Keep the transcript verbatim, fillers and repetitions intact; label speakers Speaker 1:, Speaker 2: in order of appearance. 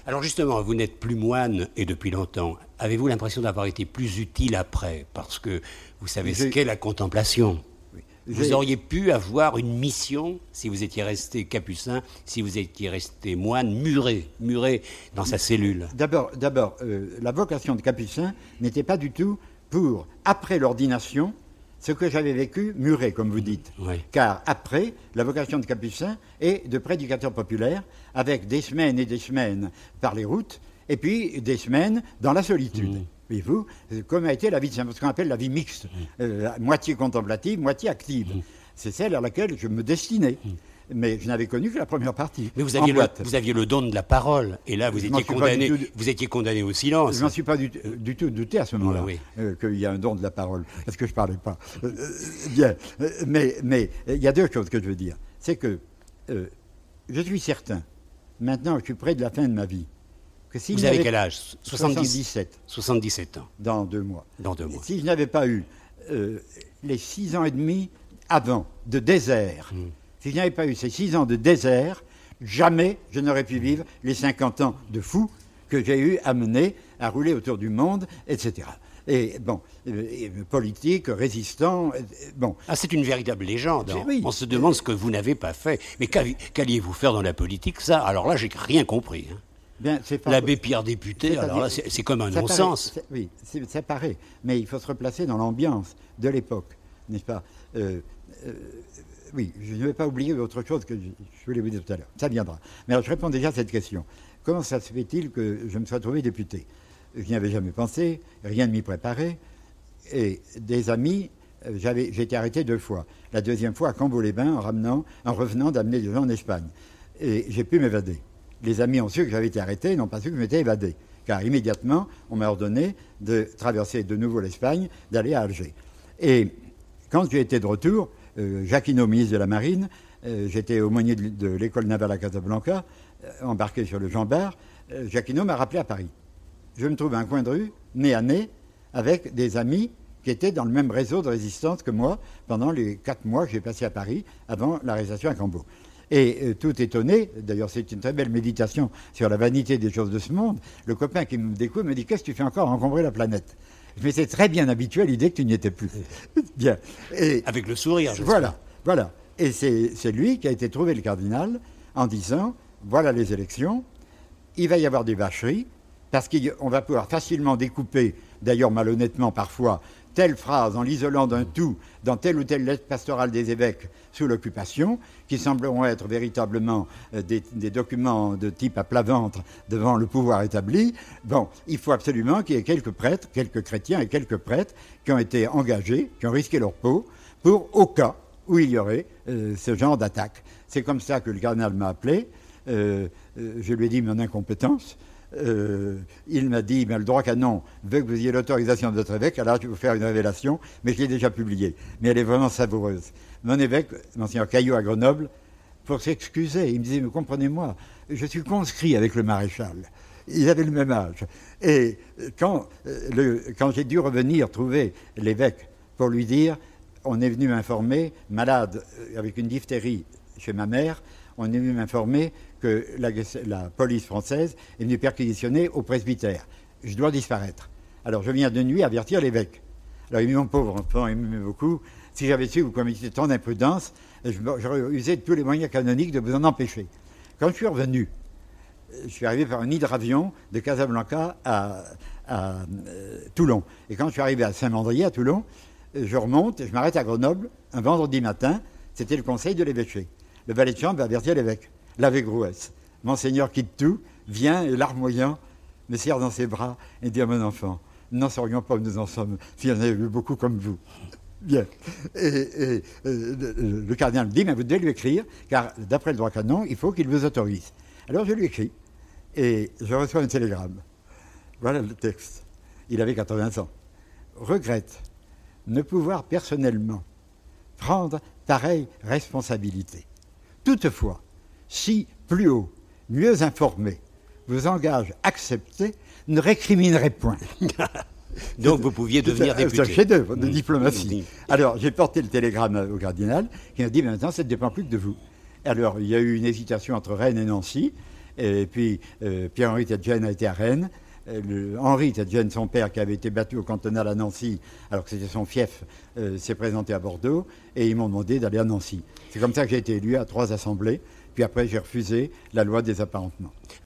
Speaker 1: Alors justement, vous n'êtes plus moine et depuis longtemps. Avez-vous l'impression d'avoir été plus utile après? Parce que vous savez ce
Speaker 2: J'ai-
Speaker 1: qu'est la contemplation.
Speaker 2: Oui.
Speaker 1: Vous
Speaker 2: J'ai-
Speaker 1: auriez pu avoir une mission si vous étiez resté capucin, si vous étiez resté moine, muré, muré dans sa cellule.
Speaker 2: D'abord, d'abord euh, la vocation de capucin n'était pas du tout pour, après l'ordination, ce que j'avais vécu, muré, comme vous dites.
Speaker 1: Oui.
Speaker 2: Car après, la vocation de capucin est de prédicateur populaire, avec des semaines et des semaines par les routes, et puis des semaines dans la solitude.
Speaker 1: Mmh.
Speaker 2: Voyez-vous, euh, comme a été la vie de Saint, ce qu'on appelle la vie mixte, euh, moitié contemplative, moitié active.
Speaker 1: Mmh.
Speaker 2: C'est celle à laquelle je me destinais. Mais je n'avais connu que la première partie.
Speaker 1: Mais vous
Speaker 2: en
Speaker 1: aviez, le,
Speaker 2: boîte.
Speaker 1: vous aviez le don de la parole, et là vous
Speaker 2: Je m'en
Speaker 1: étiez
Speaker 2: suis pas
Speaker 1: condamné,
Speaker 2: du tout-
Speaker 1: vous étiez condamné au silence.
Speaker 2: Je n'en suis pas du, du tout douté à ce moment-là,
Speaker 1: Oui,
Speaker 2: euh, qu'il y a un don de la parole, parce que je ne parlais pas. Euh, euh, bien, Euh, mais mais euh, il y a deux choses que je veux dire. C'est que euh, je suis certain, maintenant je suis près de la fin de ma vie, que si
Speaker 1: Vous avez quel âge?
Speaker 2: soixante-dix-sept,
Speaker 1: soixante-dix-sept ans,
Speaker 2: dans deux mois.
Speaker 1: dans deux mois.
Speaker 2: Si je n'avais pas eu euh, les six ans et demi avant de désert,
Speaker 1: Mm.
Speaker 2: si je n'avais pas eu ces six ans de désert, jamais je n'aurais pu vivre les cinquante ans de fou que j'ai eu à mener, à rouler autour du monde, et cetera. Et bon, euh, et politique, résistant, euh, bon.
Speaker 1: Ah, c'est une véritable légende. hein.
Speaker 2: Oui.
Speaker 1: On se demande ce que vous n'avez pas fait. Mais qu'avi- qu'alliez-vous faire dans la politique, ça? Alors là, j'ai rien compris. hein.
Speaker 2: Bien, c'est pas-
Speaker 1: L'abbé Pierre Député,
Speaker 2: C'est-à-dire-
Speaker 1: alors là, c'est c'est comme un
Speaker 2: ça
Speaker 1: non-sens.
Speaker 2: paraît- c'est- Oui, c'est- ça paraît. Mais il faut se replacer dans l'ambiance de l'époque, n'est-ce pas? Euh, euh, Oui, je ne vais pas oublier autre chose que je, je voulais vous dire tout à l'heure. Ça viendra. Mais alors, je réponds déjà à cette question. Comment ça se fait-il que je me sois trouvé député? Je n'y avais jamais pensé, rien ne m'y préparait. Et des amis, euh, j'avais, j'ai été arrêté deux fois. La deuxième fois à Cambo-les-Bains, en, ramenant, en revenant d'amener des gens en Espagne. Et j'ai pu m'évader. Les amis ont su que j'avais été arrêté, n'ont pas su que je m'étais évadé. Car immédiatement, on m'a ordonné de traverser de nouveau l'Espagne, d'aller à Alger. Et quand j'ai été de retour, euh, Jacquinot, ministre de la Marine, euh, j'étais aumônier de, de l'école navale à Casablanca, euh, embarqué sur le Jean Bart, euh, Jacquinot m'a rappelé à Paris. Je me trouve à un coin de rue, nez à nez, avec des amis qui étaient dans le même réseau de résistance que moi pendant les quatre mois que j'ai passés à Paris avant l'arrestation à Cambo. Et euh, tout étonné, d'ailleurs c'est une très belle méditation sur la vanité des choses de ce monde, le copain qui me découvre me dit « Qu'est-ce que tu fais encore à encombrer la planète ?» Je m'étais très bien habitué à l'idée que tu n'y étais plus. Bien. Et
Speaker 1: Avec le sourire, j'espère.
Speaker 2: voilà, voilà. Et c'est c'est lui qui a été trouvé le cardinal en disant « Voilà les élections, il va y avoir des vacheries, parce qu'on va pouvoir facilement découper, d'ailleurs malhonnêtement parfois, telle phrase en l'isolant d'un tout dans telle ou telle lettre pastorale des évêques sous l'occupation, qui sembleront être véritablement euh, des, des documents de type à plat ventre devant le pouvoir établi. Bon, il faut absolument qu'il y ait quelques prêtres, quelques chrétiens et quelques prêtres qui ont été engagés, qui ont risqué leur peau, pour au cas où il y aurait euh, ce genre d'attaque. C'est comme ça que le cardinal m'a appelé. Euh, euh, je lui ai dit mon incompétence. Euh, il m'a dit, mais le droit canon veut que vous ayez l'autorisation de votre évêque, alors je vais vous faire une révélation, mais je l'ai déjà publiée. Mais elle est vraiment savoureuse. Mon évêque, Monseigneur Caillot à Grenoble, pour s'excuser, il me disait, mais comprenez-moi, je suis conscrit avec le maréchal. Il avait le même âge. Et quand, euh, le, quand j'ai dû revenir trouver l'évêque pour lui dire, on est venu m'informer, malade euh, avec une diphtérie chez ma mère, on est venu m'informer que la, la police française est venue perquisitionner au presbytère. Je dois disparaître. Alors je viens de nuit avertir l'évêque. Alors il me dit, mon pauvre enfant, il m'aimait beaucoup. Si j'avais su que vous commettiez tant d'imprudence, j'aurais usé de tous les moyens canoniques de vous en empêcher. Quand je suis revenu, je suis arrivé par un hydravion de Casablanca à, à euh, Toulon. Et quand je suis arrivé à Saint-Mandrier, à Toulon, je remonte et je m'arrête à Grenoble un vendredi matin. C'était le conseil de l'évêché. Le valet de chambre va avertir l'évêque. L'Ave Grouès. Monseigneur quitte tout, vient et larmoyant, me serre dans ses bras et dit à mon enfant, n'en serions pas où nous en sommes s'il y en avait eu beaucoup comme vous. Bien. Et, et, et le, le cardinal me dit, mais vous devez lui écrire, car d'après le droit canon, il faut qu'il vous autorise. Alors je lui écris, et je reçois un télégramme. Voilà le texte. Il avait quatre-vingts ans. Regrette ne pouvoir personnellement prendre pareille responsabilité. Toutefois, si plus haut, mieux informé, vous engage accepté, ne récriminerait point.
Speaker 1: Donc vous pouviez devenir
Speaker 2: C'est
Speaker 1: député.
Speaker 2: un chef-d'œuvre de diplomatie.
Speaker 1: Mmh.
Speaker 2: Alors j'ai porté le télégramme au cardinal qui m'a dit maintenant ça ne dépend plus que de vous. Alors il y a eu une hésitation entre Rennes et Nancy Et puis, euh, Pierre-Henri Tedjen a été à Rennes. Euh, le, Henri Tedjen, son père, qui avait été battu au cantonal à Nancy, alors que c'était son fief, euh, s'est présenté à Bordeaux. Et ils m'ont demandé d'aller à Nancy. C'est comme ça que j'ai été élu à trois assemblées. Puis après, j'ai refusé la loi des apparentements.